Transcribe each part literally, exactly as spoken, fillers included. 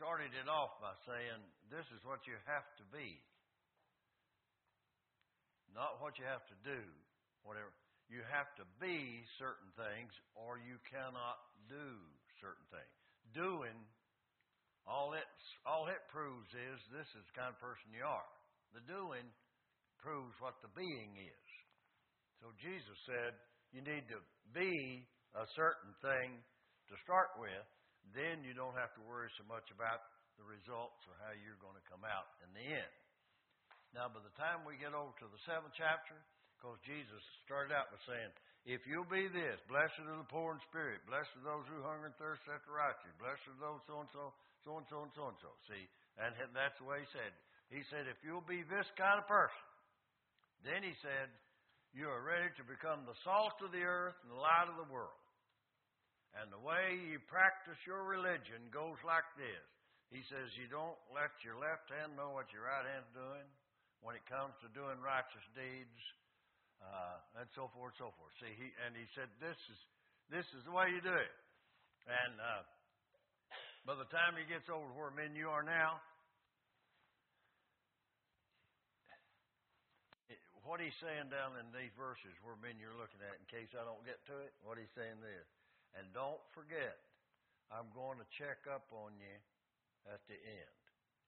started it off by saying, this is what you have to be. Not what you have to do, whatever. You have to be certain things or you cannot do certain things. Doing, all it, all it proves is this is the kind of person you are. The doing proves what the being is. So Jesus said you need to be a certain thing to start with. Then you don't have to worry so much about the results or how you're going to come out in the end. Now, by the time we get over to the seventh chapter, because Jesus started out by saying, if you'll be this, blessed are the poor in spirit, blessed are those who hunger and thirst after righteousness, blessed are those so-and-so, so-and-so, and so-and-so. See, and that's the way he said. He said, if you'll be this kind of person, then he said, you are ready to become the salt of the earth and the light of the world. And the way you practice your religion goes like this. He says, you don't let your left hand know what your right hand's doing when it comes to doing righteous deeds, uh, and so forth, so forth. See, he and he said, this is this is the way you do it. And uh, by the time he gets over to where men you are now, it, what he's saying down in these verses where men you're looking at, in case I don't get to it, what he's saying there. And don't forget, I'm going to check up on you at the end.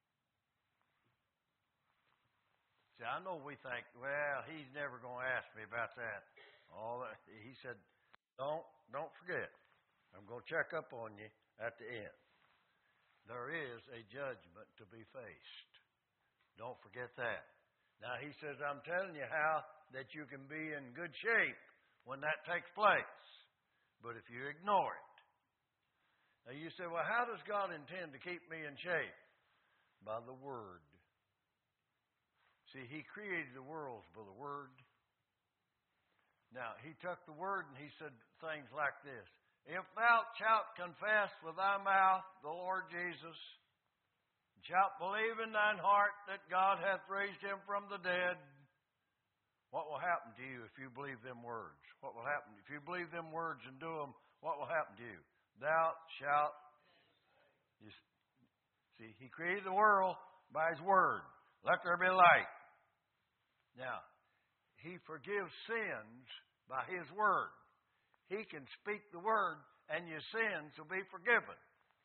See, I know we think, well, he's never going to ask me about that. All that. He said, don't, don't forget, I'm going to check up on you at the end. There is a judgment to be faced. Don't forget that. Now, he says, I'm telling you how that you can be in good shape when that takes place. But if you ignore it. Now you say, well, how does God intend to keep me in shape? By the Word. See, He created the worlds by the Word. Now, He took the Word and He said things like this. If thou shalt confess with thy mouth the Lord Jesus, and shalt believe in thine heart that God hath raised Him from the dead, what will happen to you if you believe them words? What will happen? If you believe them words and do them, what will happen to you? Thou shalt. You see, He created the world by His Word. Let there be light. Now, He forgives sins by His Word. He can speak the Word and your sins will be forgiven.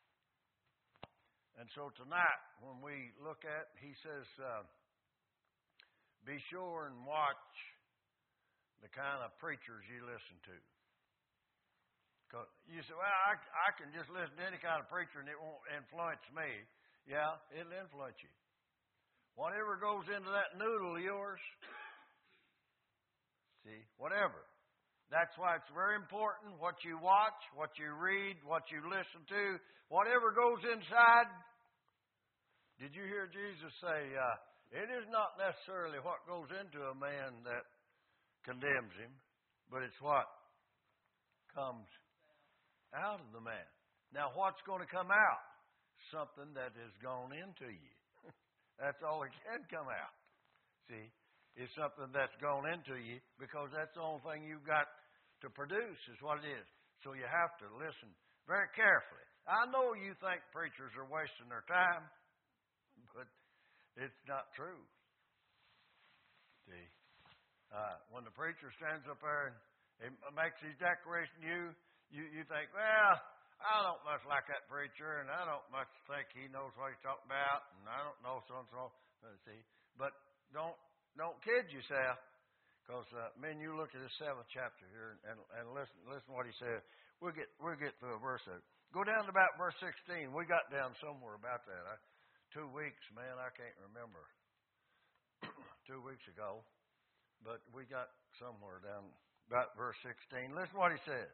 And so tonight, when we look at, He says, uh, be sure and watch the kind of preachers you listen to. Because you say, well, I, I can just listen to any kind of preacher and it won't influence me. Yeah, it'll influence you. Whatever goes into that noodle of yours, see, whatever. That's why it's very important what you watch, what you read, what you listen to, whatever goes inside. Did you hear Jesus say, uh, it is not necessarily what goes into a man that condemns him, but it's what comes out of the man. Now, what's going to come out? Something that has gone into you. That's all that can come out. See, it's something that's gone into you because that's the only thing you've got to produce is what it is. So you have to listen very carefully. I know you think preachers are wasting their time, but it's not true. See, uh, when the preacher stands up there and he makes his declaration to you, you, you think, well, I don't much like that preacher, and I don't much think he knows what he's talking about, and I don't know so and so. See, but don't don't kid yourself, because uh, man, you look at this seventh chapter here and, and, and listen listen what he said. We'll get we'll get to a verse of it. Go down to about verse sixteen. We got down somewhere about that. I, two weeks, man, I can't remember. two weeks ago, but we got somewhere down about verse sixteen. Listen what he said.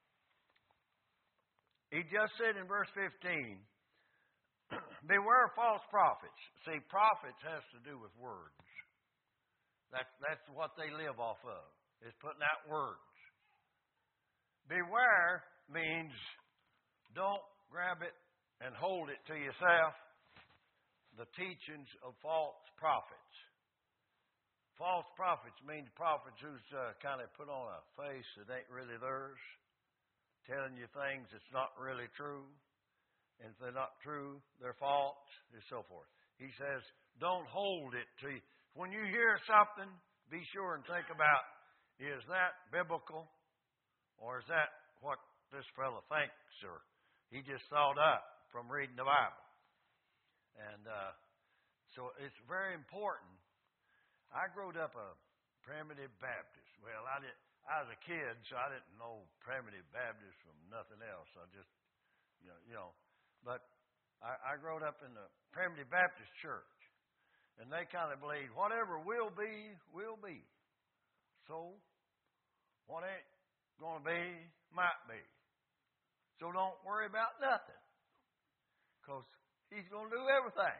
He just said in verse fifteen, beware of false prophets. See, prophets has to do with words. That's, that's what they live off of, is putting out words. Beware means don't grab it and hold it to yourself, the teachings of false prophets. False prophets mean prophets who's uh, kind of put on a face that ain't really theirs, telling you things that's not really true. And if they're not true, they're false, and so forth. He says, don't hold it to you. When you hear something, be sure and think about, is that biblical? Or is that what this fellow thinks? Or he just thought up from reading the Bible. And uh, so it's very important. I grew up a primitive Baptist. Well, I did. I was a kid, so I didn't know primitive Baptist from nothing else. I just, you know, you know. But I, I grew up in the primitive Baptist church. And they kind of believe whatever will be, will be. So, what ain't going to be, might be. So don't worry about nothing. Because he's going to do everything.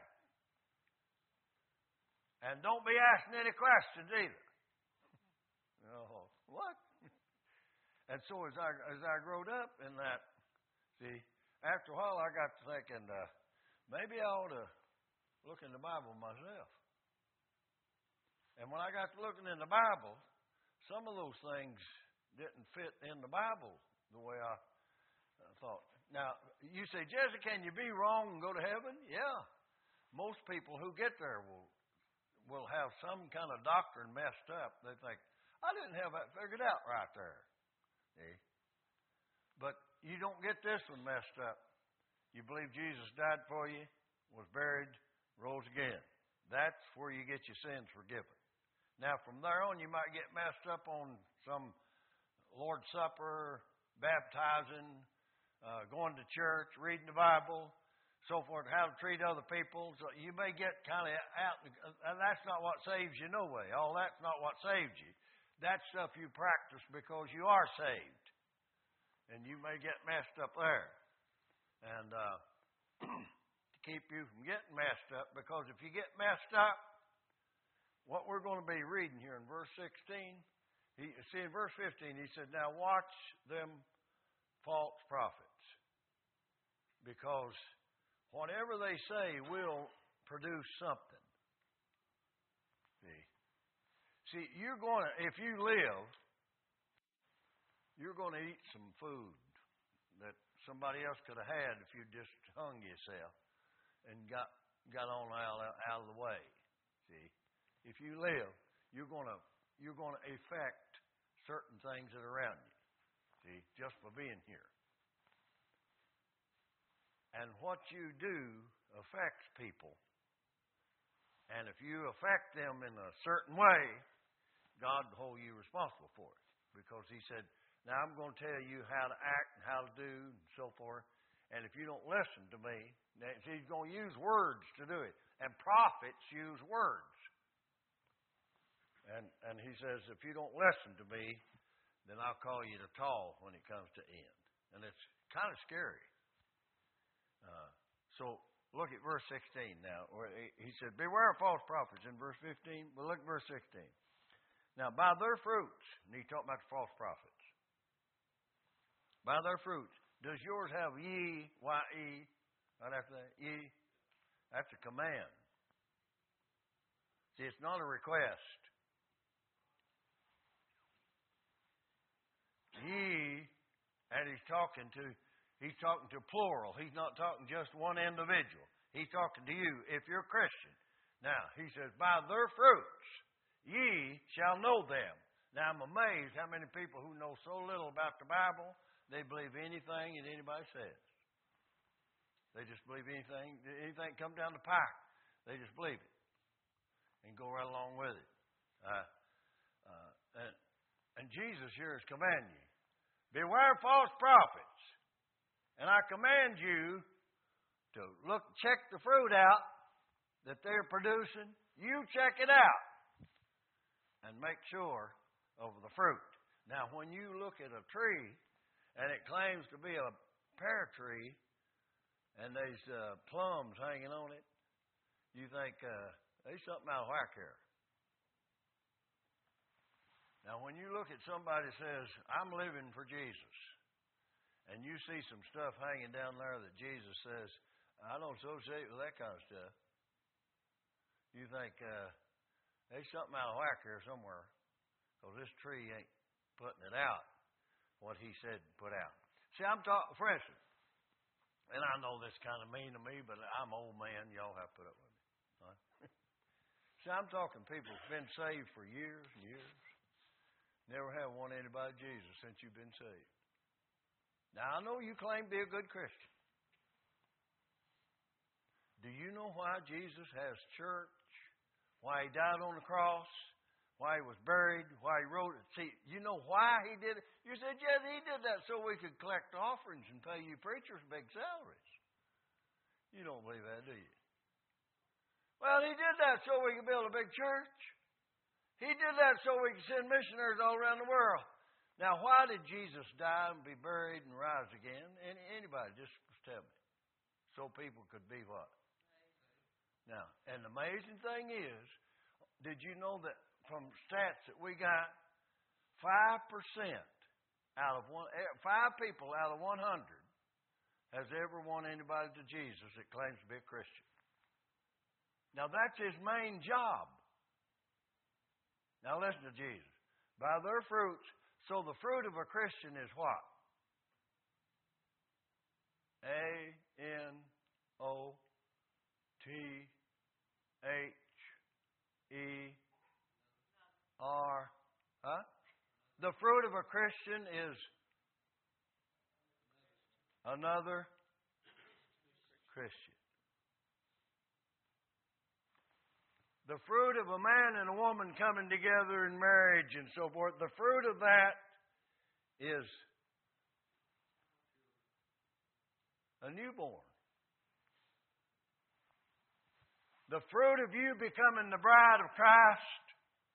And don't be asking any questions either. Oh, what? And so as I, as I growed up in that, see, after a while I got to thinking, uh, maybe I ought to look in the Bible myself. And when I got to looking in the Bible, some of those things didn't fit in the Bible the way I uh, thought. Now, you say, Jesse, can you be wrong and go to heaven? Yeah. Most people who get there will will have some kind of doctrine messed up. They think, I didn't have that figured out right there. See? But you don't get this one messed up. You believe Jesus died for you, was buried, rose again. That's where you get your sins forgiven. Now, from there on, you might get messed up on some Lord's Supper, baptizing, uh, going to church, reading the Bible, so forth, how to treat other people. So you may get kind of out, and that's not what saves you no way. All that's not what saves you. That's stuff you practice because you are saved. And you may get messed up there. And uh, to keep you from getting messed up, because if you get messed up, what we're going to be reading here in verse sixteen, he, see in verse fifteen, he said, now watch them false prophets, because whatever they say will produce something. See, see, you're going to, if you live, you're going to eat some food that somebody else could have had if you just hung yourself and got got on out, out of the way. See, if you live, you're going to you're going to affect certain things that are around you. See, just for being here. And what you do affects people. And if you affect them in a certain way, God will hold you responsible for it. Because he said, now I'm going to tell you how to act and how to do and so forth. And if you don't listen to me, he's going to use words to do it. And prophets use words. And and he says, if you don't listen to me, then I'll call you to tall when it comes to end. And it's kind of scary. Uh, so look at verse sixteen now. Where he said, beware of false prophets in verse fifteen. But look at verse sixteen. Now, by their fruits, and he's talking about the false prophets. By their fruits. Does yours have ye, Y E, right after that? Ye? That's a command. See, it's not a request. Ye, and he's talking to, he's talking to plural. He's not talking just one individual. He's talking to you if you're a Christian. Now, he says, by their fruits, ye shall know them. Now, I'm amazed how many people who know so little about the Bible, they believe anything that anybody says. They just believe anything, anything come down the pike. They just believe it and go right along with it. Uh, uh, and, and Jesus here is commanding you. Beware of false prophets. And I command you to look, check the fruit out that they're producing. You check it out and make sure of the fruit. Now, when you look at a tree and it claims to be a pear tree and there's uh, plums hanging on it, you think uh, there's something out of whack here. Now, when you look at somebody that says, I'm living for Jesus, and you see some stuff hanging down there that Jesus says, I don't associate with that kind of stuff, you think, uh, there's something out of whack here somewhere, because this tree ain't putting it out, what he said put out. See, I'm talking, for instance, And I know this kind of mean to me, but I'm an old man. Y'all have to put up with me. Huh? See, I'm talking people who've been saved for years and years. Never have wanted anybody Jesus since you've been saved. Now, I know you claim to be a good Christian. Do you know why Jesus has church? Why he died on the cross? Why he was buried? Why he wrote it? See, you know why he did it? You said, yeah, he did that so we could collect offerings and pay you preachers big salaries. You don't believe that, do you? Well, he did that so we could build a big church. He did that so we could send missionaries all around the world. Now, why did Jesus die and be buried and rise again? Any, anybody, just tell me. So people could be what? Now, and the amazing thing is, did you know that from stats that we got, five percent out of one, five people out of one hundred has ever won anybody to Jesus that claims to be a Christian. Now, that's his main job. Now, listen to Jesus. By their fruits, so the fruit of a Christian is what? A N O T H E R. Huh? The fruit of a Christian is another Christian. The fruit of a man and a woman coming together in marriage and so forth, the fruit of that is a newborn. The fruit of you becoming the bride of Christ,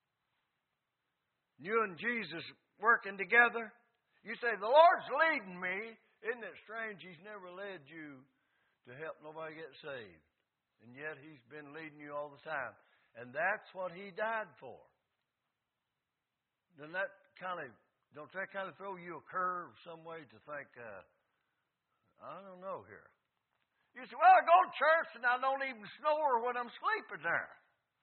you and Jesus working together. You say, the Lord's leading me. Isn't it strange He's never led you to help nobody get saved? And yet He's been leading you all the time. And that's what He died for. Doesn't that kind of, don't that kind of throw you a curve some way to think, uh, I don't know here. You say, well, I go to church and I don't even snore when I'm sleeping there.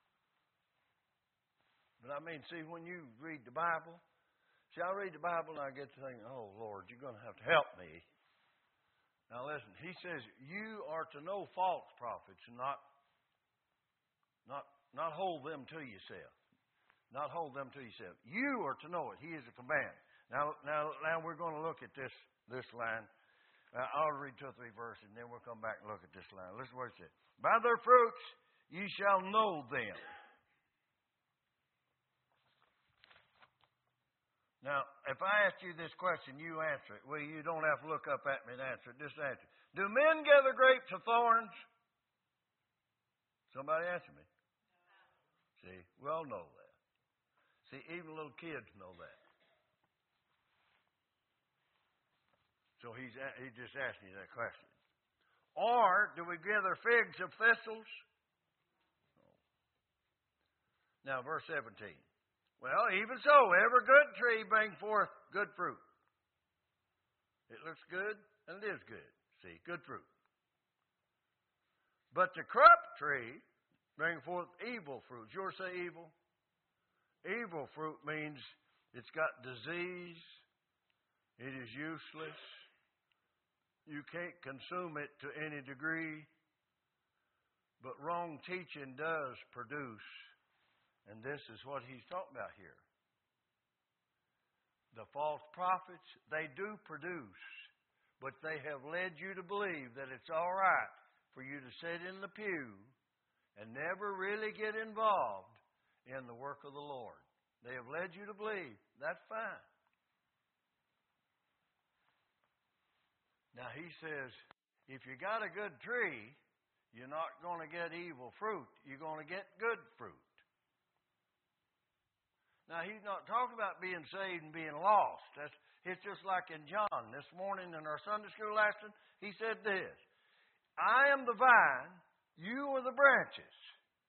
But I mean, see, when you read the Bible, see, I read the Bible and I get to think, oh, Lord, you're going to have to help me. Now, listen, He says, you are to know false prophets and not, not, not hold them to yourself. Not hold them to yourself. You are to know it. He is a command. Now, now, now we're going to look at this, this line. Uh, I'll read two or three verses, and then we'll come back and look at this line. Listen to what it says. By their fruits ye shall know them. Now, if I ask you this question, you answer it. Well, you don't have to look up at me and answer it. Just answer it. Do men gather grapes of thorns? Somebody answer me. See, we all know that. See, even little kids know that. So he's he just asked me that question. Or do we gather figs of thistles? Now, verse seventeen. Well, even so, every good tree brings forth good fruit. It looks good, and it is good. See, good fruit. But the corrupt tree brings forth evil fruit. You ever say evil? Evil fruit means it's got disease. It is useless. You can't consume it to any degree. But wrong teaching does produce. And this is what he's talking about here. The false prophets, they do produce. But they have led you to believe that it's all right for you to sit in the pew and never really get involved in the work of the Lord. They have led you to believe that's fine. Now, he says, if you got a good tree, you're not going to get evil fruit. You're going to get good fruit. Now, he's not talking about being saved and being lost. That's, it's just like in John this morning in our Sunday school lesson. He said this, I am the vine, you are the branches.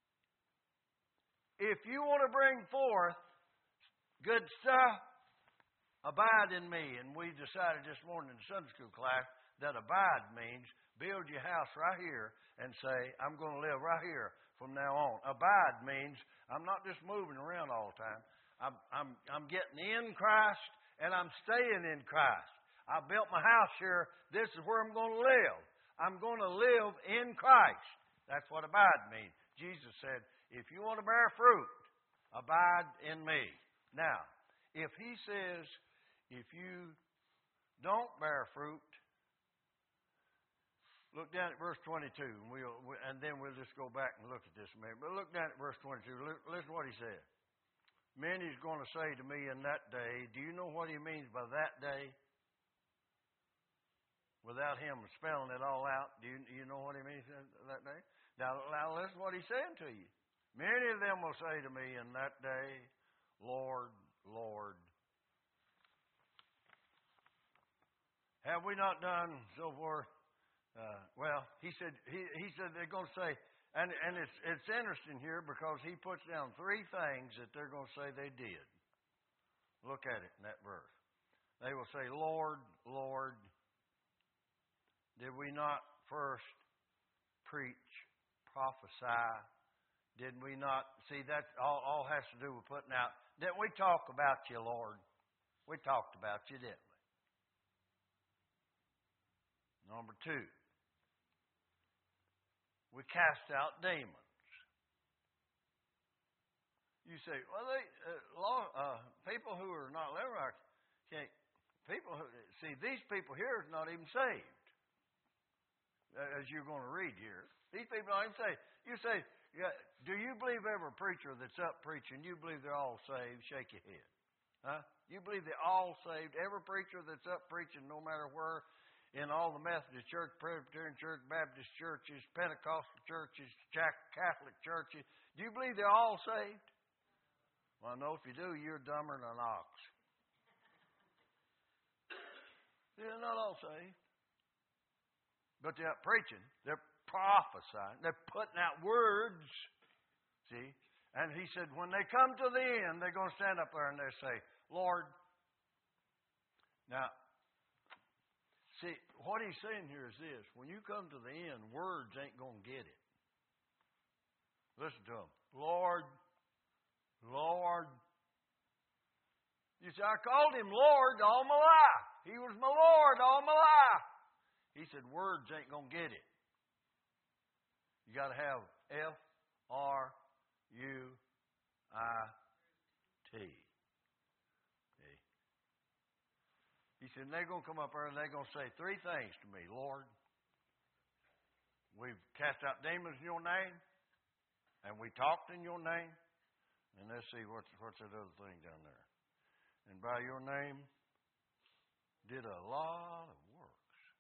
If you want to bring forth good stuff, abide in me. And we decided this morning in the Sunday school class that abide means build your house right here and say, I'm going to live right here from now on. Abide means I'm not just moving around all the time. I'm, I'm, I'm getting in Christ and I'm staying in Christ. I built my house here. This is where I'm going to live. I'm going to live in Christ. That's what abide means. Jesus said, if you want to bear fruit, abide in me. Now, if he says, if you don't bear fruit, look down at verse twenty-two, and, we'll, and then we'll just go back and look at this a minute. But look down at verse twenty-two. Listen to what he said. Many's going to say to me in that day, do you know what he means by that day? Without him spelling it all out, do you, you know what he means that day? Now, now listen to what he's saying to you. Many of them will say to me in that day, Lord, Lord, have we not done so forth? Uh, well, he said he, he said they're going to say, and, and it's it's interesting here because he puts down three things that they're going to say they did. Look at it in that verse. They will say, Lord, Lord, did we not first preach, prophesy? Did we not? See, that all, all has to do with putting out. Didn't we talk about you, Lord? We talked about you, didn't we? Number two, we cast out demons. You say, well, they, uh, law, uh, people who are not Levites, can't, people who, see, these people here are not even saved, as you're going to read here. These people aren't even saved. You say, yeah, do you believe every preacher that's up preaching, you believe they're all saved? Shake your head. Huh? You believe they're all saved? Every preacher that's up preaching, no matter where, in all the Methodist Church, Presbyterian Church, Baptist churches, Pentecostal churches, Catholic churches, do you believe they're all saved? Well, no, if you do, you're dumber than an ox. They're not all saved. But they're up preaching. They're prophesying. They're putting out words. See? And he said, when they come to the end, they're going to stand up there and they say, Lord. Now, see, what he's saying here is this. When you come to the end, words ain't going to get it. Listen to him. Lord, Lord. You say, I called him Lord all my life. He was my Lord all my life. He said, words ain't going to get it. You got to have F R U I T. He said, and they're going to come up there and they're going to say three things to me. Lord, we've cast out demons in your name, and we talked in your name. And let's see, what's, what's that other thing down there? And by your name, did a lot of works.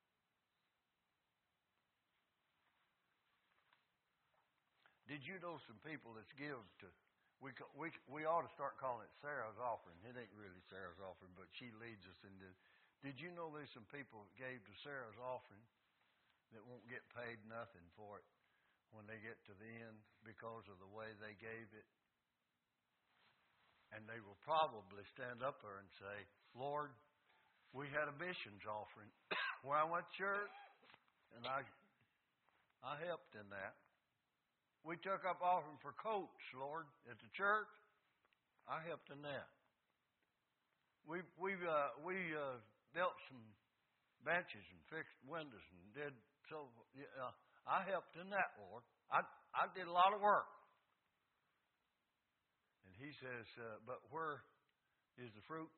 Did you know some people that's give to, we, we, we ought to start calling it Sarah's offering. It ain't really Sarah's offering, but she leads us in this. Did you know there's some people that gave to Sarah's offering that won't get paid nothing for it when they get to the end because of the way they gave it? And they will probably stand up there and say, Lord, we had a missions offering where I went to church, and I, I helped in that. We took up offering for coats, Lord, at the church. I helped in that. We we uh, we uh, built some benches and fixed windows and did so. Uh, I helped in that, Lord. I I did a lot of work. And he says, uh, but where is the fruit?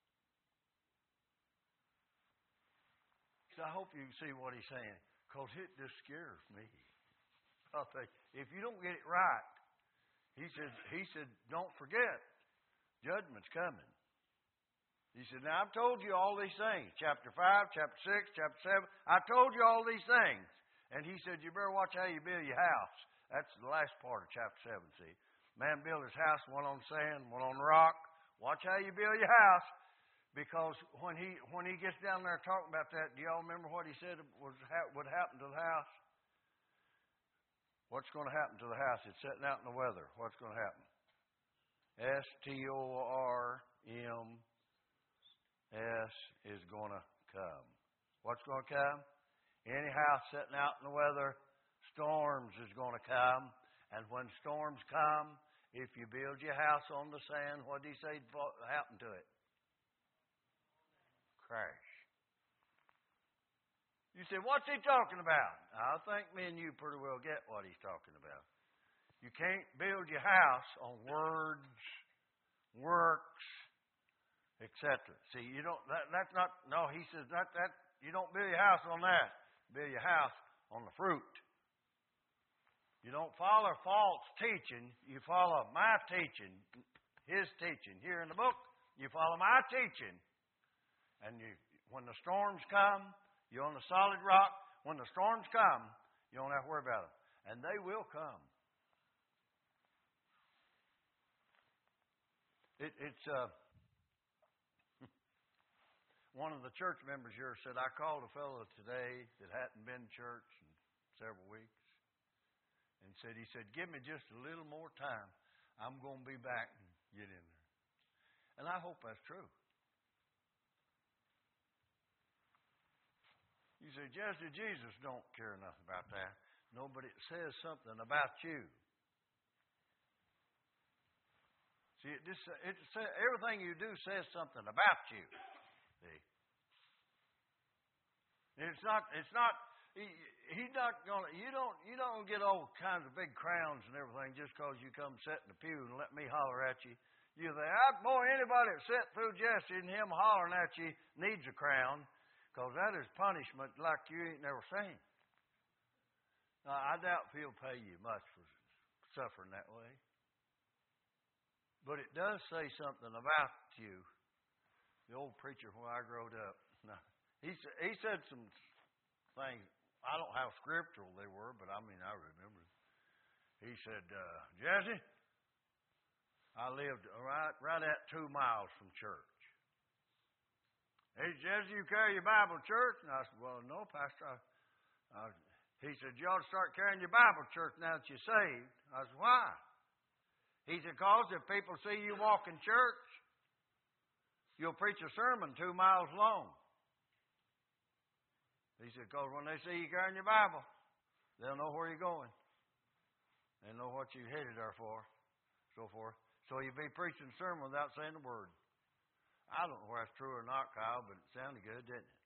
So I hope you can see what he's saying, because it just scares me. I'll say, if you don't get it right, he said, he said, don't forget, judgment's coming. He said, now I've told you all these things. Chapter five, chapter six, chapter seven. I told you all these things. And he said, you better watch how you build your house. That's the last part of chapter seven, see. Man built his house, one on sand, one on rock. Watch how you build your house. Because when he when he gets down there talking about that, do y'all remember what he said was would happen to the house? What's going to happen to the house? It's sitting out in the weather. What's going to happen? S T O R M S is going to come. What's going to come? Any house sitting out in the weather, storms is going to come. And when storms come, if you build your house on the sand, what did he say happened to it? Crash. You say, what's he talking about? I think me and you pretty well get what he's talking about. You can't build your house on words, works, et cetera. See, you don't. That, that's not. No, he says that that you don't build your house on that. Build your house on the fruit. You don't follow false teaching. You follow my teaching, his teaching. Here in the book, you follow my teaching, and you. When the storms come. You're on the solid rock. When the storms come, you don't have to worry about them. And they will come. It, it's uh, one of the church members here said, I called a fellow today that hadn't been to church in several weeks. And said, he said, give me just a little more time. I'm going to be back and get in there. And I hope that's true. You say, Jesse, Jesus don't care nothing about that. No, but it says something about you. See, it just, it, everything you do says something about you. See? It's not, it's not, he, he's not going to, you don't, you don't get all kinds of big crowns and everything just because you come sit in the pew and let me holler at you. You say, boy, anybody that sat through Jesse and him hollering at you needs a crown. Because that is punishment like you ain't never seen. Now, I doubt if he'll pay you much for suffering that way. But it does say something about you. The old preacher when I growed up, now, he, he said some things. I don't know how scriptural they were, but I mean, I remember. He said, uh, Jesse, I lived right, right at two miles from church. Hey, Jesse, you carry your Bible to church? And I said, well, no, Pastor. I, I, he said, you ought to start carrying your Bible to church now that you're saved. I said, why? He said, because if people see you walk in church, you'll preach a sermon two miles long. He said, because when they see you carrying your Bible, they'll know where you're going. They know what you headed there for, so forth. So you'll be preaching a sermon without saying a word. I don't know whether that's true or not, Kyle, but it sounded good, didn't it?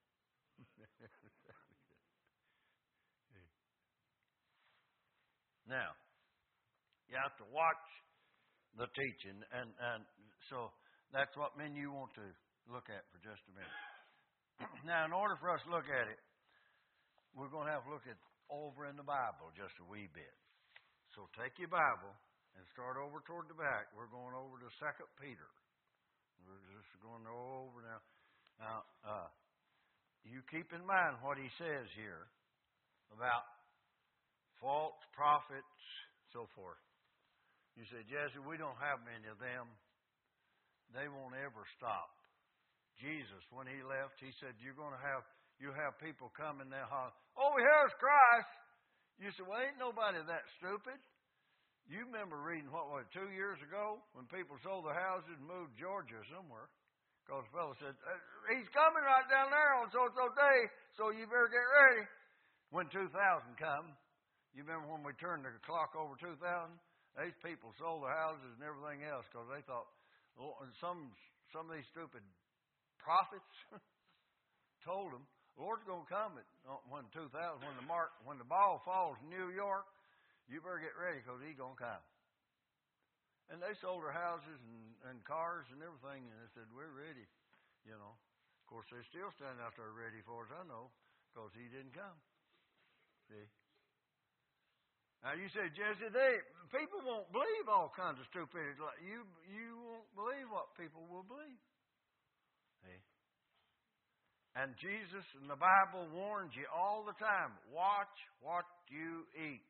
Now, you have to watch the teaching, and, and so that's what men you want to look at for just a minute. Now, in order for us to look at it, we're going to have to look at over in the Bible just a wee bit. So take your Bible and start over toward the back. We're going over to Second Peter. We're just going over now. Now, uh, you keep in mind what he says here about false prophets, so forth. You say, Jesse, we don't have many of them. They won't ever stop. Jesus, when he left, he said, you're going to have, you have people coming there holler, oh, here's Christ. You said, well, ain't nobody that stupid. You remember reading, what was it, two years ago when people sold their houses and moved to Georgia somewhere because the fellow said, he's coming right down there on so-and-so day, so you better get ready. When two thousand come, you remember when we turned the clock over two thousand? These people sold their houses and everything else because they thought, oh, and some, some of these stupid prophets told them, the Lord's going to come at, when two thousand, when the, mark, when the ball falls in New York, you better get ready because he's going to come. And they sold their houses and, and cars and everything, and they said, we're ready, you know. Of course, they're still standing out there ready for us, I know, because he didn't come. See? Now, you say, Jesse, they, people won't believe all kinds of stupidity. Like you, you won't believe what people will believe. See? And Jesus in the Bible warns you all the time, watch what you eat.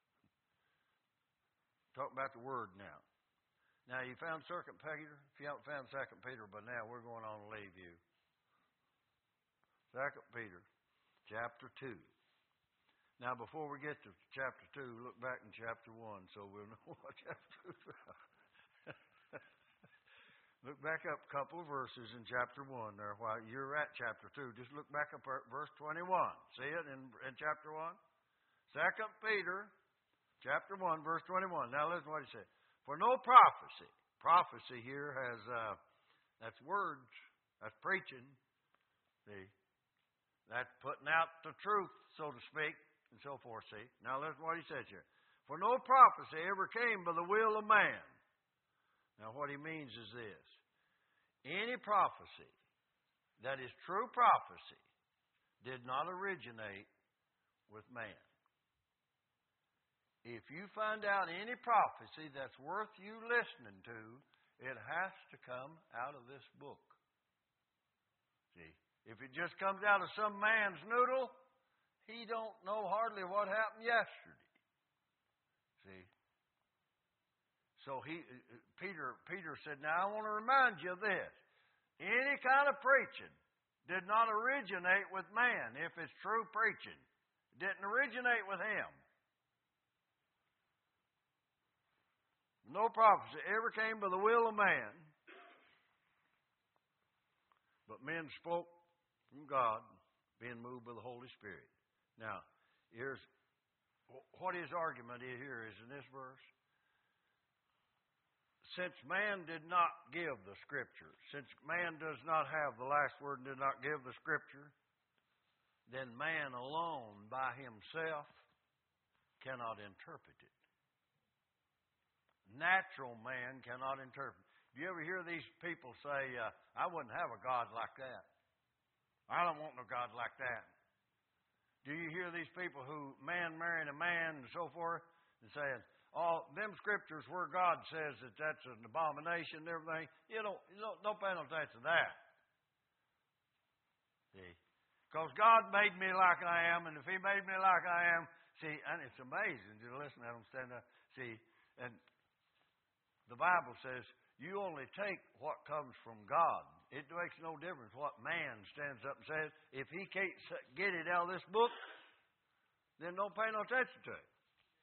Talk about the Word now. Now, you found Second Peter? If you haven't found Second Peter by now, we're going on to leave you. Second Peter, chapter two. Now, before we get to chapter two, look back in chapter one so we'll know what chapter two is about. Look back up a couple of verses in chapter one there while you're at chapter two. Just look back up at verse twenty-one. See it in, in chapter one? Second Peter, chapter one, verse twenty-one. Now listen to what he said. For no prophecy. Prophecy here has, uh, that's words. That's preaching. See? That's putting out the truth, so to speak, and so forth, see. Now listen to what he says here. For no prophecy ever came by the will of man. Now what he means is this. Any prophecy that is true prophecy did not originate with man. If you find out any prophecy that's worth you listening to, it has to come out of this book. See, if it just comes out of some man's noodle, he don't know hardly what happened yesterday. See? So he, Peter, Peter said, now I want to remind you of this. Any kind of preaching did not originate with man if it's true preaching. It didn't originate with him. No prophecy ever came by the will of man, but men spoke from God, being moved by the Holy Spirit. Now, here's what his argument here is in this verse. Since man did not give the Scripture, since man does not have the last word and did not give the Scripture, then man alone by himself cannot interpret it. Natural man cannot interpret. Do you ever hear these people say, uh, I wouldn't have a God like that. I don't want no God like that. Do you hear these people who man marrying a man and so forth and saying, oh, them scriptures where God says that that's an abomination and everything, you don't, you don't, don't pay no attention to that. See? Because God made me like I am, and if He made me like I am, see, and it's amazing to listen to them stand up. See, and the Bible says you only take what comes from God. It makes no difference what man stands up and says. If he can't get it out of this book, then don't pay no attention to it.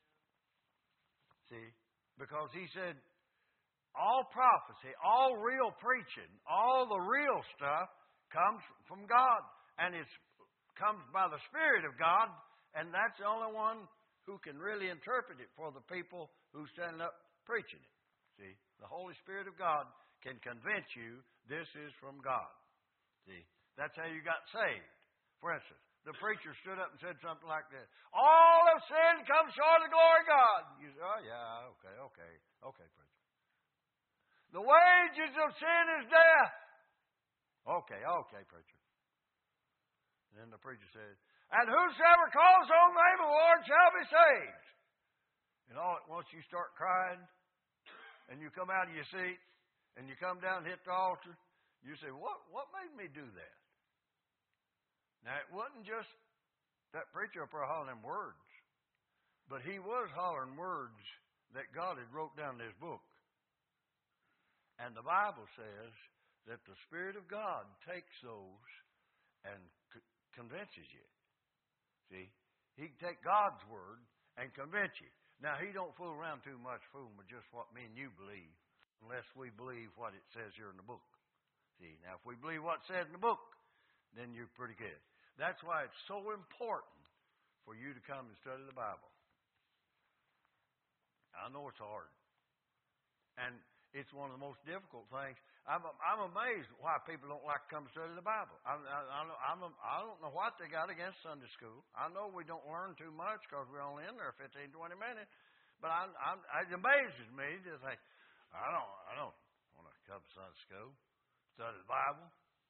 See? Because he said all prophecy, all real preaching, all the real stuff comes from God. And it comes by the Spirit of God. And that's the only one who can really interpret it for the people who stand up preaching it. See, the Holy Spirit of God can convince you this is from God. See, that's how you got saved. For instance, the preacher stood up and said something like this. All of sin comes short of the glory of God. You say, oh, yeah, okay, okay, okay, preacher. The wages of sin is death. Okay, okay, preacher. And then the preacher said, and whosoever calls on the name of the Lord shall be saved. And all at once you start crying. And you come out of your seat, and you come down and hit the altar, you say, what, what made me do that? Now, it wasn't just that preacher up there hollering them words, but he was hollering words that God had wrote down in His book. And the Bible says that the Spirit of God takes those and c- convinces you. See? He can take God's word and convince you. Now, He don't fool around too much, fooling with just what me and you believe, unless we believe what it says here in the book. See, now, if we believe what's said in the book, then you're pretty good. That's why it's so important for you to come and study the Bible. I know it's hard. And it's one of the most difficult things. I'm, I'm amazed why people don't like to come and study the Bible. I, I, I'm, I don't know what they got against Sunday school. I know we don't learn too much because we're only in there fifteen, twenty minutes. But I, I, it amazes me to think, I don't, I don't want to come to Sunday school, study the Bible.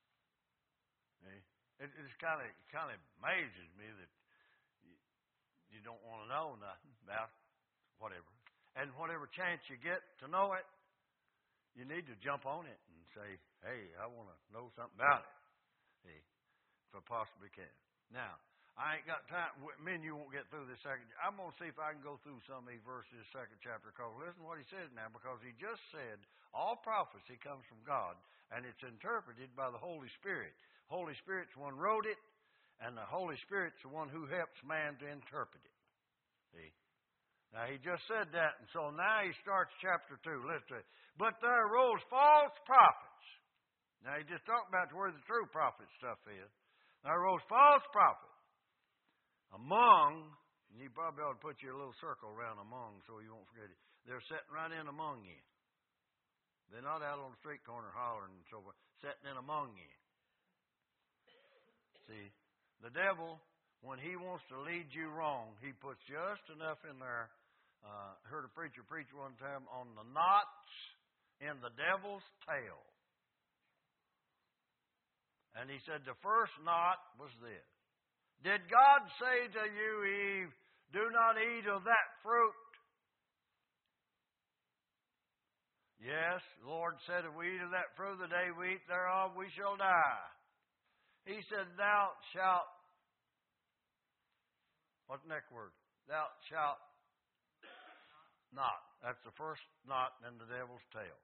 It, it kind of, kind of amazes me that you, you don't want to know nothing about whatever. And whatever chance you get to know it, you need to jump on it and say, hey, I want to know something about it. See, if I possibly can. Now, I ain't got time. Me and you won't get through this second. I'm going to see if I can go through some of these verses in the second chapter. Because listen to what he says now. Because he just said all prophecy comes from God. And it's interpreted by the Holy Spirit. Holy Spirit's the one who wrote it. And the Holy Spirit's the one who helps man to interpret it. See? Now, he just said that, and so now he starts chapter two. Listen to it. But there arose false prophets. Now, he just talked about where the true prophet stuff is. There arose false prophets among, and you probably ought to put your little circle around among so you won't forget it. They're sitting right in among you. They're not out on the street corner hollering and so forth. Sitting in among you. See, The devil, when he wants to lead you wrong, he puts just enough in there. Uh, heard a preacher preach one time on the knots in the devil's tail. And he said the first knot was this. Did God say to you, Eve, do not eat of that fruit? Yes, the Lord said, if we eat of that fruit the day we eat thereof, we shall die. He said, thou shalt, what's the next word? Thou shalt not. That's the first knot in the devil's tail.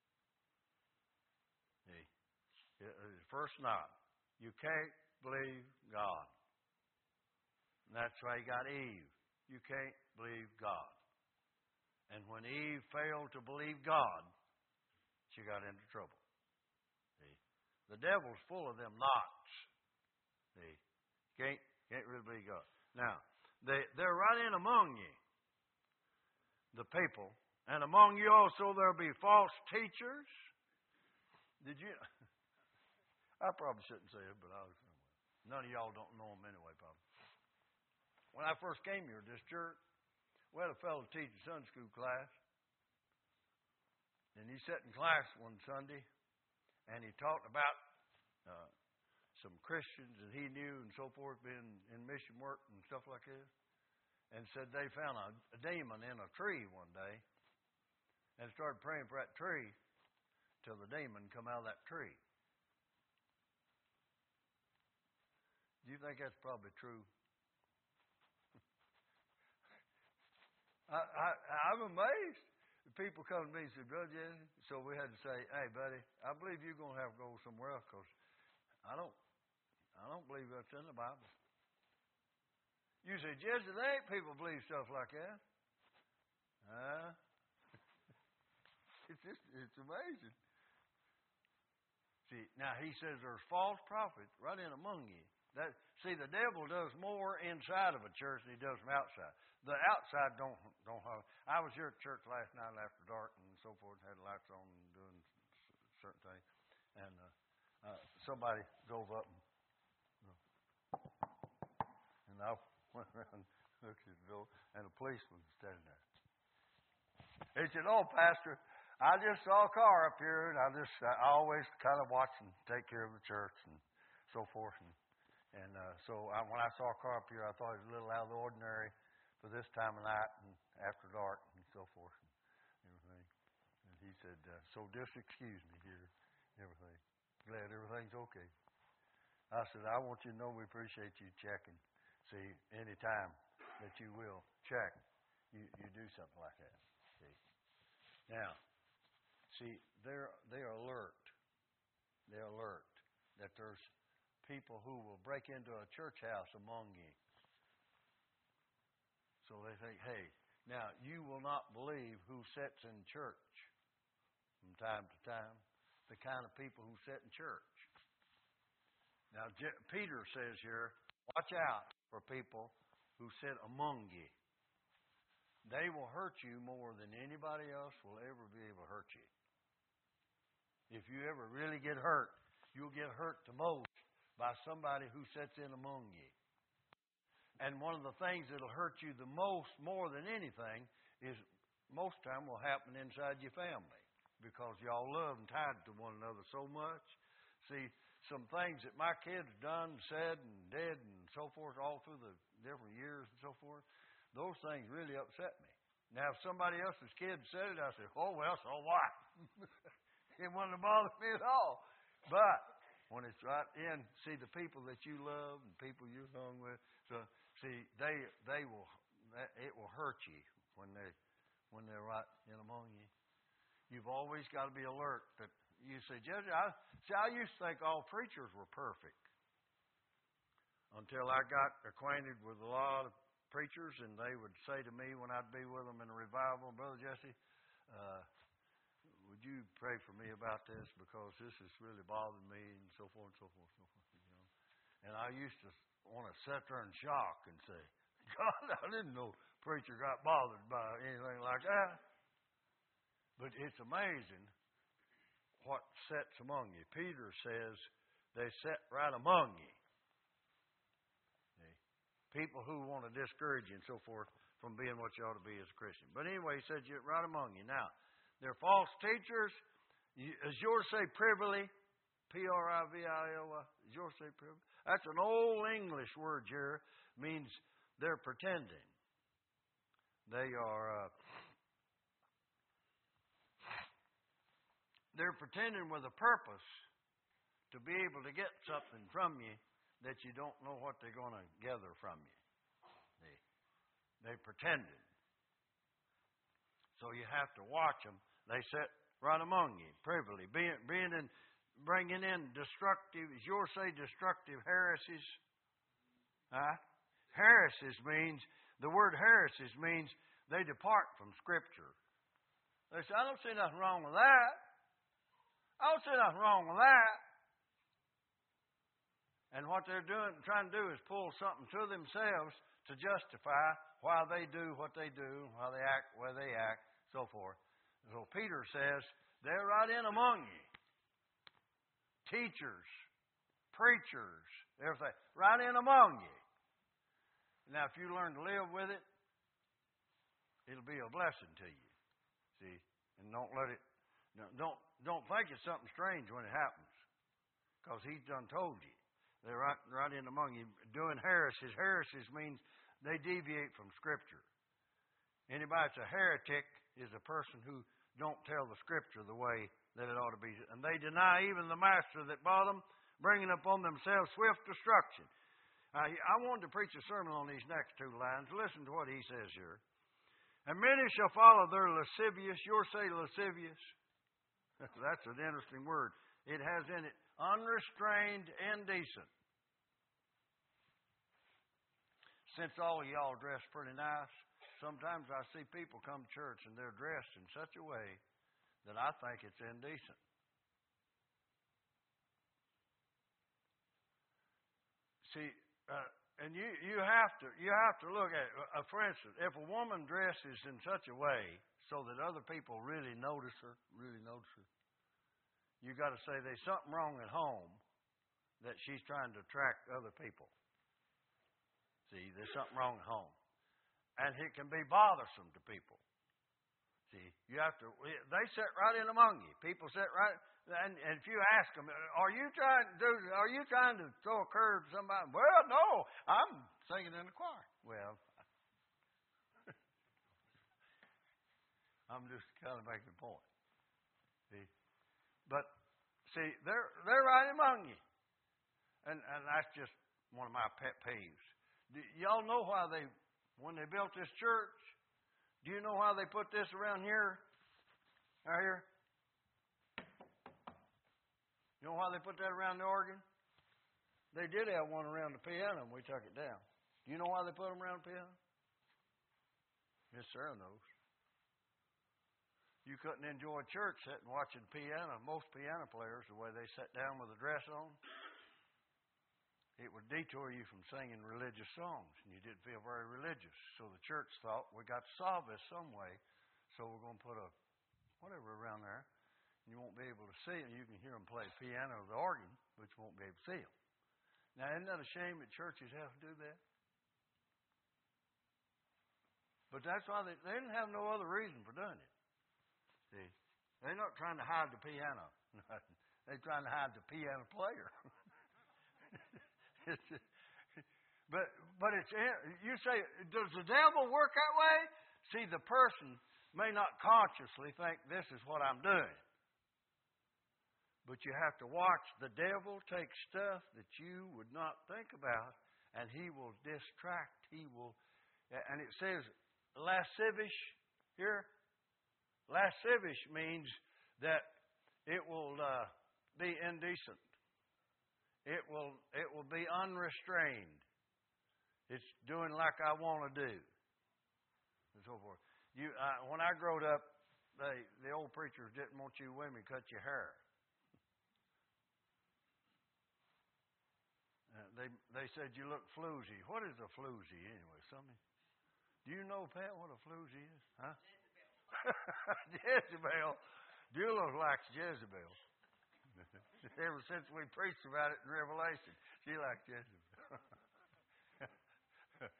See, the first knot. You can't believe God. And that's why he got Eve. You can't believe God. And when Eve failed to believe God, she got into trouble. See, the devil's full of them knots. See, can't can't really believe God. Now, they they're right in among you, the people, and among you also there'll be false teachers. Did you? I probably shouldn't say it, but I was. None of y'all don't know them anyway, probably. When I first came here to this church, we had a fellow teaching Sunday school class, and he sat in class one Sunday, and he talked about uh, some Christians that he knew and so forth, being in mission work and stuff like this, and said they found a, a demon in a tree one day, and started praying for that tree till the demon come out of that tree. Do you think that's probably true? I, I, I'm amazed. People come to me and say, Brother Jesse, so we had to say, hey, buddy, I believe you're going to have to go somewhere else because I don't, I don't believe that's in the Bible. You say, Jesse, there ain't people believe stuff like that. Uh, it's just, it's amazing. See, now he says there's false prophets right in among you. That, see, the devil does more inside of a church than he does from outside. The outside don't don't have. I was here at church last night after dark and so forth, had lights on and doing certain things, and uh, uh, somebody drove up and, and I went around and looked at the door, and a policeman was standing there. He said, "Oh, Pastor, I just saw a car up here, and I just I always kind of watch and take care of the church and so forth." And And uh, so I, when I saw a car up here, I thought it was a little out of the ordinary for this time of night and after dark and so forth and everything. And he said, uh, so just excuse me here and everything. Glad everything's okay. I said, I want you to know we appreciate you checking. See, any time that you will check, you, you do something like that. See. Now, see, they're, they're alert. They're alert that there's people who will break into a church house among you. So they think, hey, now you will not believe who sits in church from time to time, the kind of people who sit in church. Now, Je- Peter says here, watch out for people who sit among you. They will hurt you more than anybody else will ever be able to hurt you. If you ever really get hurt, you'll get hurt the most by somebody who sits in among you. And one of the things that will hurt you the most, more than anything, is most time will happen inside your family because y'all love and tied to one another so much. See, some things that my kids done, said, and did, and so forth, all through the different years and so forth, those things really upset me. Now, if somebody else's kid said it, I say, oh, well, so what? It wouldn't bother me at all. But when it's right in, see the people that you love and people you're hung with. So see, they they will it will hurt you when they when they're right in among you. You've always got to be alert. That you say, Judge, I see. I used to think all preachers were perfect until I got acquainted with a lot of preachers, and they would say to me when I'd be with them in a revival, Brother Jesse, uh, would you pray for me about this because this is really bothering me and so forth and so forth and so forth. You know? And I used to want to sit there in shock and say, God, I didn't know preacher got bothered by anything like that. But it's amazing what sits among you. Peter says they sit right among you. people who want to discourage you and so forth from being what you ought to be as a Christian. But anyway, he said, you're right among you. Now, they're false teachers. Does yours say privily? P R I V I L Y. Does yours say privily? That's an old English word here. Means they're pretending. They are, uh, they're pretending with a purpose to be able to get something from you that you don't know what they're going to gather from you. They, they're pretending. So you have to watch them. They sit right among you, privily, being, being in, bringing in destructive, as yours say, destructive heresies. Huh? Heresies means, the word heresies means they depart from Scripture. They say, I don't see nothing wrong with that. I don't see nothing wrong with that. And what they're doing, trying to do is pull something to themselves to justify why they do what they do, why they act, where they act, so forth. So Peter says, they're right in among you. Teachers, preachers, everything, right in among you. Now, if you learn to live with it, it'll be a blessing to you. See, and don't let it, don't don't think it's something strange when it happens, because He's done told you. They're right, right in among you, doing heresies. Heresies means they deviate from Scripture. Anybody that's a heretic is a person who don't tell the Scripture the way that it ought to be. And they deny even the Master that bought them, bringing upon themselves swift destruction. Uh, I wanted to preach a sermon on these next two lines. Listen to what he says here. And many shall follow their lascivious. Yours say lascivious. That's an interesting word. It has in it unrestrained, indecent. Since all of y'all dress pretty nice, sometimes I see people come to church and they're dressed in such a way that I think it's indecent. See, uh, and you, you have to you have to look at, uh, for instance, if a woman dresses in such a way so that other people really notice her, really notice her, you got to say there's something wrong at home that she's trying to attract other people. See, there's something wrong at home. And it can be bothersome to people. See, you have to, they sit right in among you. People sit right, and, and if you ask them, are you trying to do, are you trying to throw a curve to somebody? Well, no, I'm singing in the choir. Well, I'm just kind of making a point. See, but see, they're they're right among you, and and that's just one of my pet peeves. Do y'all know why they, when they built this church? Do you know how they put this around here? Right here? You know why they put that around the organ? They did have one around the piano, and we took it down. Do you know why they put them around the piano? Miss Sarah knows. You couldn't enjoy church sitting watching piano. Most piano players, the way they sat down with a dress on, it would detour you from singing religious songs, and you didn't feel very religious. So the church thought, we got to solve this some way, so we're going to put a whatever around there, and you won't be able to see them. You can hear them play piano or the organ, but you won't be able to see them. Now, isn't that a shame that churches have to do that? But that's why they, they didn't have no other reason for doing it. See, they're not trying to hide the piano. They're trying to hide the piano player. but but it's you say, does the devil work that way? See, the person may not consciously think this is what I'm doing, but you have to watch. The devil take stuff that you would not think about, and he will distract. He will, and it says lascivious here. Lascivious means that it will uh, be indecent. It will it will be unrestrained. It's doing like I want to do, and so forth. You, uh, when I growed up, they, the old preachers didn't want you women cut your hair. Uh, they they said you look floozy. What is a floozy anyway? Something. Do you know, Pat, what a floozy is? Huh? Jezebel. Jezebel. You look like Jezebel. Ever since we preached about it in Revelation, she liked Jezebel.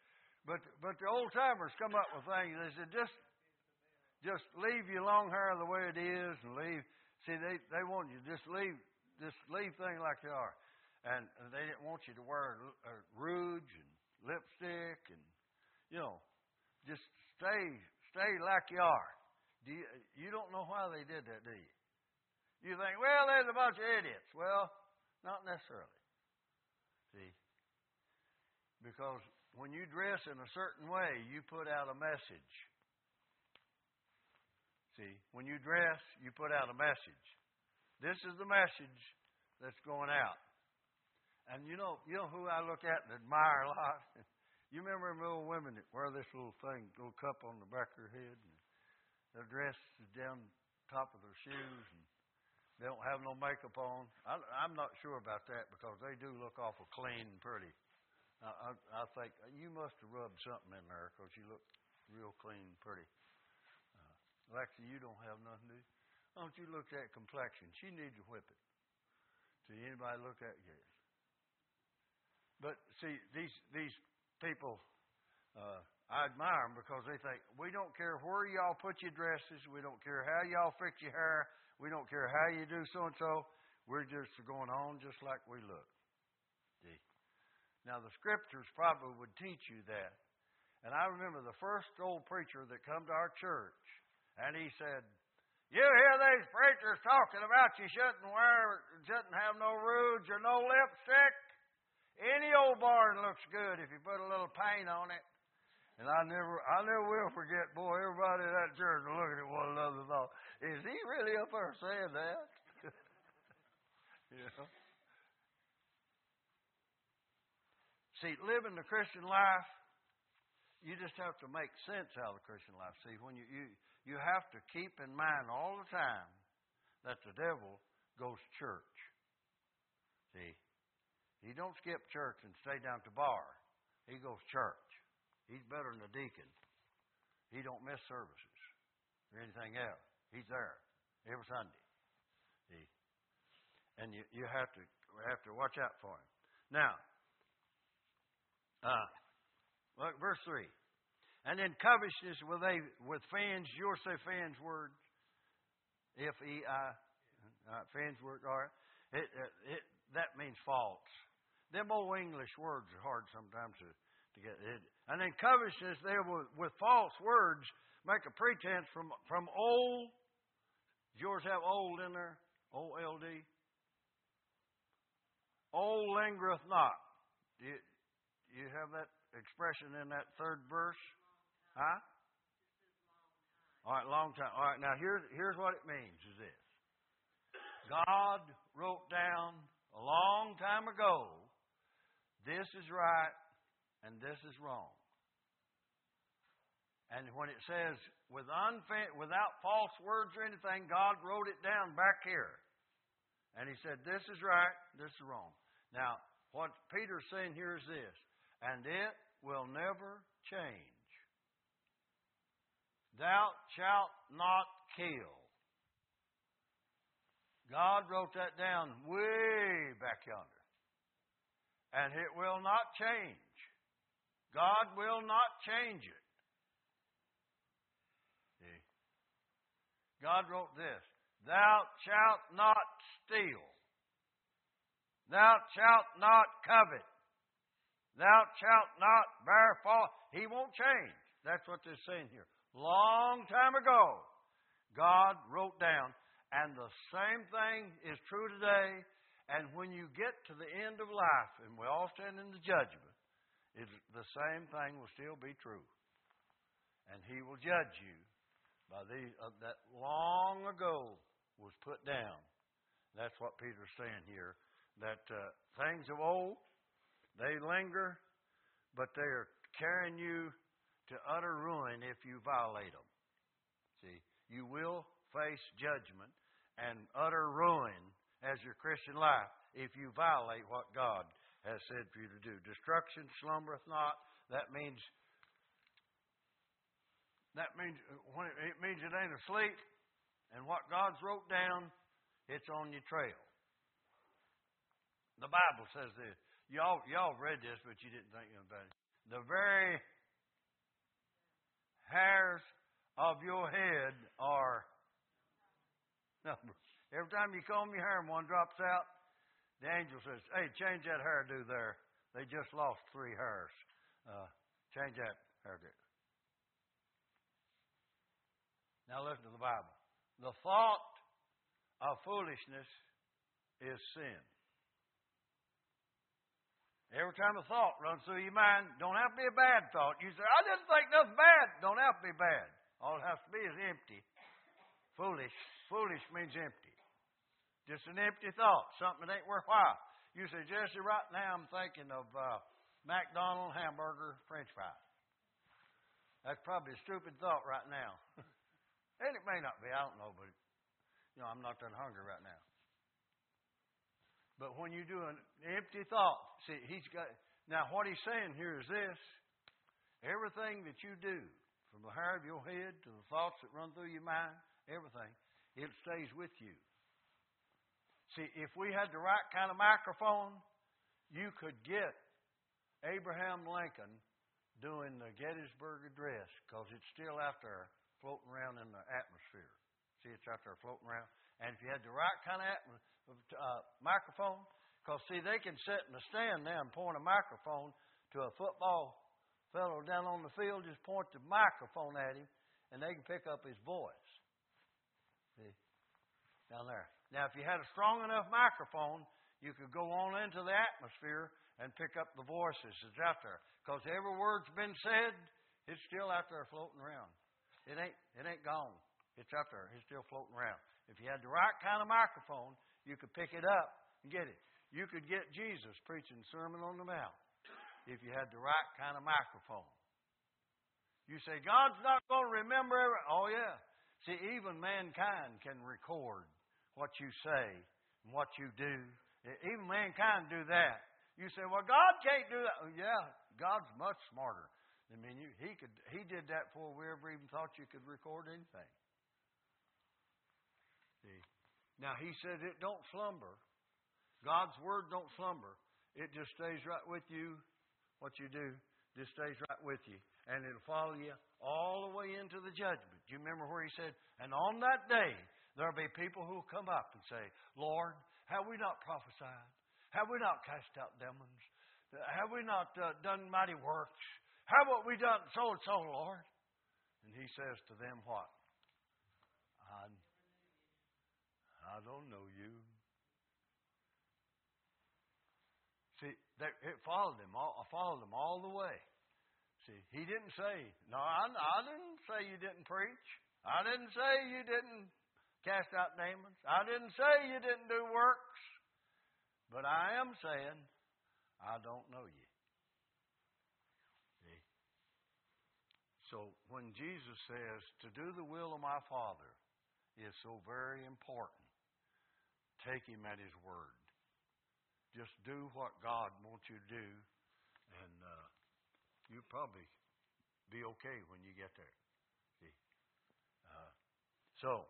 But but the old timers come up with things. They said just just leave your long hair the way it is, and leave. See, they they want you to just leave just leave things like they are, and they didn't want you to wear a rouge and lipstick, and you know, just stay stay like you are. Do you, you don't know why they did that, do you? You think, well, there's a bunch of idiots. Well, not necessarily. See, because when you dress in a certain way, you put out a message. See, when you dress, you put out a message. This is the message that's going out. And you know, you know who I look at and admire a lot? You remember them old women that wear this little thing, little cup on the back of their head, and their dress is down top of their shoes, and they don't have no makeup on. I, I'm not sure about that because they do look awful clean and pretty. I, I, I think you must have rubbed something in there because you look real clean and pretty. Uh, Alexia, you don't have nothing, do you? Why don't you look at that complexion? She needs to whip it. See, anybody look at it? Yes. But see, these these people, uh, I admire them because they think, we don't care where y'all put your dresses. We don't care how y'all fix your hair. We don't care how you do so-and-so. We're just going on just like we look. See? Now, the Scriptures probably would teach you that. And I remember the first old preacher that come to our church, and he said, you hear these preachers talking about you shouldn't wear, shouldn't have no rouge or no lipstick? Any old barn looks good if you put a little paint on it. And I never, I never will forget, boy, everybody in that church was looking at one another and thought, is he really up there saying that? You know? See, living the Christian life, you just have to make sense out of the Christian life. See, when you, you, you have to keep in mind all the time that the devil goes to church. See, he don't skip church and stay down at the bar. He goes to church. He's better than a deacon. He don't miss services or anything else. He's there every Sunday. See? And you, you have to have to watch out for him. Now, uh, look, verse three. And then covetousness with a with fans, yours say fans words. F E I uh, fans word, all right. It, it, it that means false. Them old English words are hard sometimes to To get it. And then covetousness there with, with false words make a pretense from from old. Does yours have old in there? O L D. Old lingereth not. Do you, do you have that expression in that third verse? Huh? All right, long time. All right, now here's here's what it means is this. God wrote down a long time ago, this is right and this is wrong. And when it says with unfa- without false words or anything, God wrote it down back here. And he said, this is right, this is wrong. Now, what Peter's saying here is this, and it will never change. Thou shalt not kill. God wrote that down way back yonder. And it will not change. God will not change it. See? God wrote this. Thou shalt not steal. Thou shalt not covet. Thou shalt not bear false. He won't change. That's what they're saying here. Long time ago, God wrote down, and the same thing is true today. And when you get to the end of life, and we all stand in the judgment, it's the same thing will still be true. And He will judge you by these uh, that long ago was put down. That's what Peter's saying here. That uh, things of old, they linger, but they are carrying you to utter ruin if you violate them. See, you will face judgment and utter ruin as your Christian life if you violate what God has said for you to do. Destruction slumbereth not. That means that means when it, it means it ain't asleep, and what God's wrote down, it's on your trail. The Bible says this. Y'all y'all read this, but you didn't think about it. The very hairs of your head are numbered. Every time you comb your hair and one drops out, the angel says, hey, change that hairdo there. They just lost three hairs. Uh, change that hairdo. Now listen to the Bible. The thought of foolishness is sin. Every time a thought runs through your mind, don't have to be a bad thought. You say, I didn't think nothing bad. Don't have to be bad. All it has to be is empty. Foolish. Foolish means empty. Just an empty thought, something that ain't worthwhile. You say, Jesse, right now I'm thinking of uh, McDonald's hamburger French fries. That's probably a stupid thought right now. And it may not be, I don't know, but you know, I'm not that hungry right now. But when you do an empty thought, see, he's got, now what he's saying here is this: everything that you do, from the hair of your head to the thoughts that run through your mind, everything, it stays with you. See, if we had the right kind of microphone, you could get Abraham Lincoln doing the Gettysburg Address, because it's still out there floating around in the atmosphere. See, it's out there floating around. And if you had the right kind of uh, microphone, because, see, they can sit in the stand now and point a microphone to a football fellow down on the field, just point the microphone at him, and they can pick up his voice. See, down there. Now, if you had a strong enough microphone, you could go on into the atmosphere and pick up the voices that's out there. Because every word's been said, it's still out there floating around. It ain't, it ain't gone. It's out there. It's still floating around. If you had the right kind of microphone, you could pick it up and get it. You could get Jesus preaching Sermon on the Mount if you had the right kind of microphone. You say, God's not going to remember every... Oh, yeah. See, even mankind can record what you say and what you do. Even mankind do that. You say, well, God can't do that. Oh, yeah, God's much smarter than me. He could. He did that before we ever even thought you could record anything. See? Now, he said it don't slumber. God's word don't slumber. It just stays right with you. What you do just stays right with you. And it'll follow you all the way into the judgment. Do you remember where he said, and on that day, there'll be people who will come up and say, Lord, have we not prophesied? Have we not cast out demons? Have we not uh, done mighty works? Have what we done so and so, Lord? And he says to them what? I, I don't know you. See, they, it followed them. All, followed them all the way. See, he didn't say, no, I, I didn't say you didn't preach. I didn't say you didn't cast out demons. I didn't say you didn't do works. But I am saying, I don't know you. See? So when Jesus says, to do the will of my Father is so very important, take him at his word. Just do what God wants you to do, and uh, you'll probably be okay when you get there. See? Uh, so,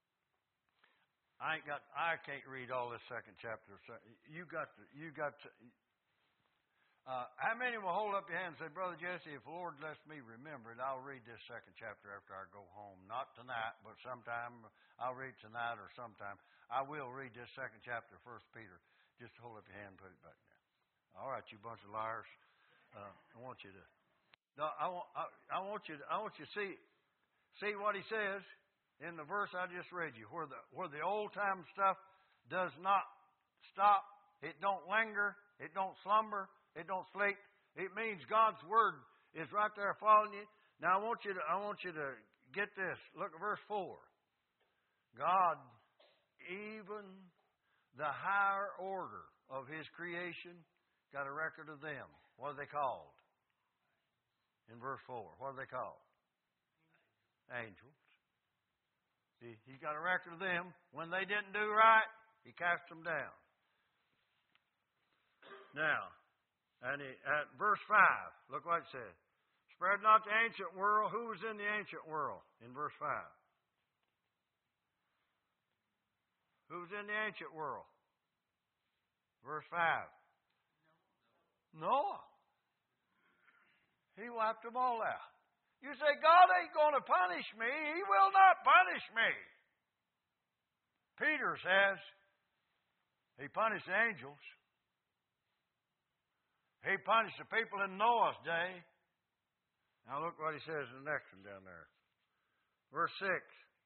I ain't got. I can't read all this second chapter. You got. To, you got. To, uh, how many will hold up your hand and say, Brother Jesse, if the Lord lets me remember it, I'll read this second chapter after I go home. Not tonight, but sometime. I'll read tonight or sometime. I will read this second chapter of First Peter. Just hold up your hand and put it back down. All right, you bunch of liars. Uh, I want you to. No, I want. I, I want you. To, I want you to see. See what he says in the verse I just read you, where the where the old time stuff does not stop, it don't linger, it don't slumber, it don't sleep. It means God's word is right there following you. Now I want you to I want you to get this. Look at verse four. God, even the higher order of his creation, got a record of them. What are they called? In verse four, what are they called? Angels. See, he's got a record of them. When they didn't do right, he cast them down. Now, and he, at verse five, look what it says. Spread not the ancient world. Who was in the ancient world? In verse five. Who was in the ancient world? Verse five. Noah. He wiped them all out. You say, God ain't going to punish me. He will not punish me. Peter says he punished the angels. He punished the people in Noah's day. Now look what he says in the next one down there. Verse six.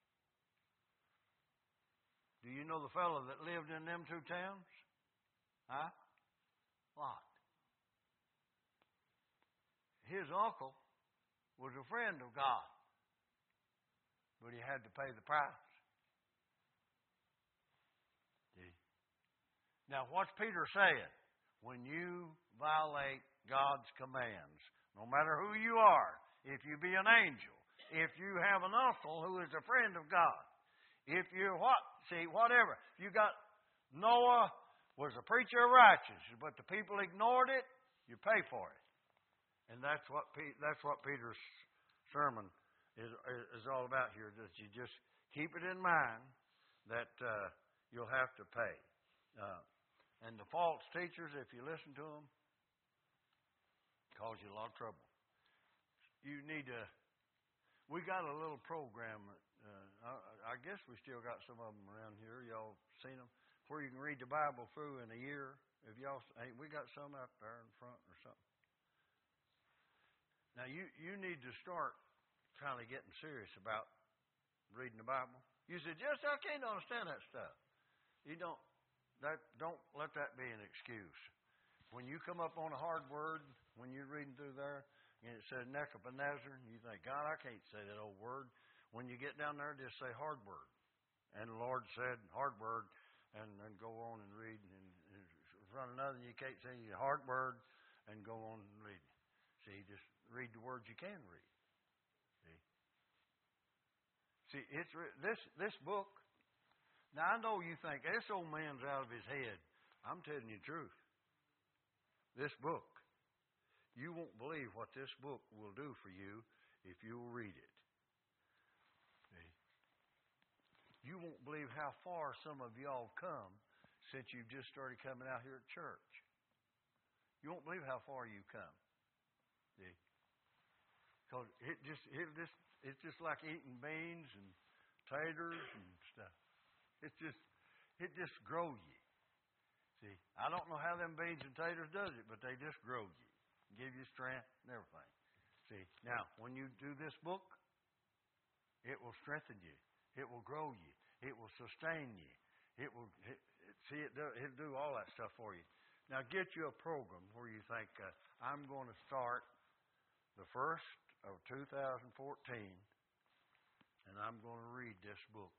Do you know the fellow that lived in them two towns? Huh? Lot. His uncle was a friend of God, but he had to pay the price. See? Now, what's Peter saying? When you violate God's commands, no matter who you are, if you be an angel, if you have an uncle who is a friend of God, if you what, see, whatever. You got Noah was a preacher of righteousness, but the people ignored it, you pay for it. And that's what that's what Peter's sermon is is all about here. That you just keep it in mind that uh, you'll have to pay. Uh, and the false teachers, if you listen to them, cause you a lot of trouble. You need to. We got a little program. Uh, I, I guess we still got some of them around here. Y'all seen them? Where you can read the Bible through in a year. If y'all, hey, we got some out there in front or something. Now you you need to start kind of getting serious about reading the Bible. You say, Jess, I can't understand that stuff. You don't. That don't let that be an excuse. When you come up on a hard word, when you're reading through there, and it says Nebuchadnezzar, and you think, God, I can't say that old word. When you get down there, just say hard word. And the Lord said hard word, and then go on and read. And in front of another, you can't say a hard word and go on and read. See, just read the words you can read. See, See it's this this book. Now, I know you think, this old man's out of his head. I'm telling you the truth. This book, you won't believe what this book will do for you if you'll read it. See? You won't believe how far some of y'all have come since you've just started coming out here at church. You won't believe how far you've come. See? Because it just, it just, it's just like eating beans and taters and stuff. It's just, it just grows you. See, I don't know how them beans and taters does it, but they just grow you, give you strength and everything. See, now when you do this book, it will strengthen you, it will grow you, it will sustain you, it will. It, it, see, it do, it'll do all that stuff for you. Now get you a program where you think uh, I'm going to start the first of two thousand fourteen, and I'm going to read this book.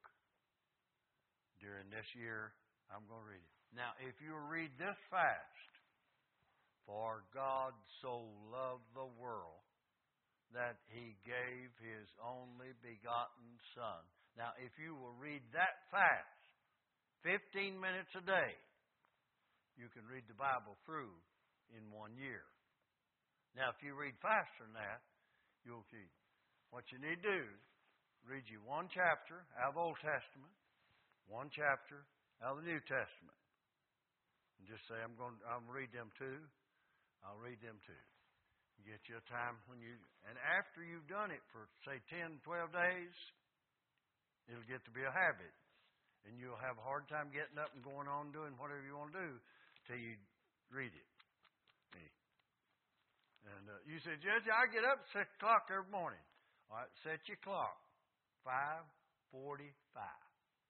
During this year, I'm going to read it. Now, if you read this fast, for God so loved the world that He gave His only begotten Son. Now, if you will read that fast, fifteen minutes a day, you can read the Bible through in one year. Now, if you read faster than that, you'll keep. What you need to do, read you one chapter out of the Old Testament, one chapter out of the New Testament. And just say, I'm going to I'll read them too. I'll read them too. You get you a time when you, and after you've done it for, say, ten, twelve days, it'll get to be a habit. And you'll have a hard time getting up and going on doing whatever you want to do till you read it. See? And uh, you say, Judge, I get up at six o'clock every morning. All right, set your clock. five forty-five.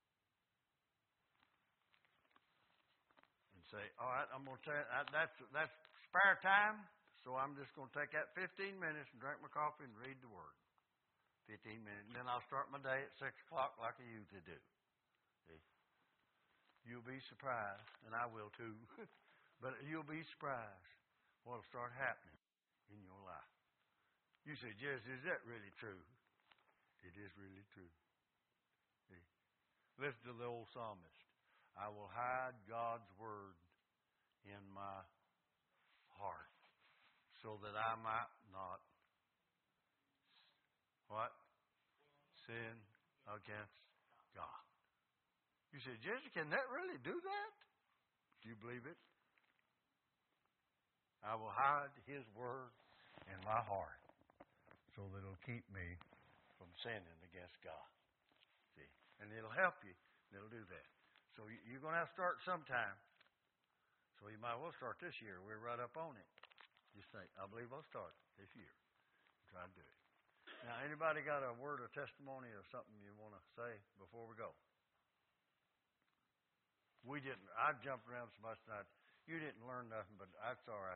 Say, all right, I'm going to say that's that's spare time, so I'm just going to take that fifteen minutes and drink my coffee and read the Word. fifteen minutes, and then I'll start my day at six o'clock like I usually do. See? You'll be surprised, and I will too, but you'll be surprised what will start happening in your life. You say, Jess, is that really true? It is really true. See? Listen to the old psalmist. I will hide God's word in my heart so that I might not what? Sin against God. You say, Jesse, can that really do that? Do you believe it? I will hide His word in my heart so that it'll keep me from sinning against God. See? And it'll help you. It'll do that. So you're going to have to start sometime. So you might well start this year. We're right up on it. Just think, I believe I'll start this year. Try to do it. Now, anybody got a word of testimony or something you want to say before we go? We didn't. I jumped around so much tonight. You didn't learn nothing, but that's all right.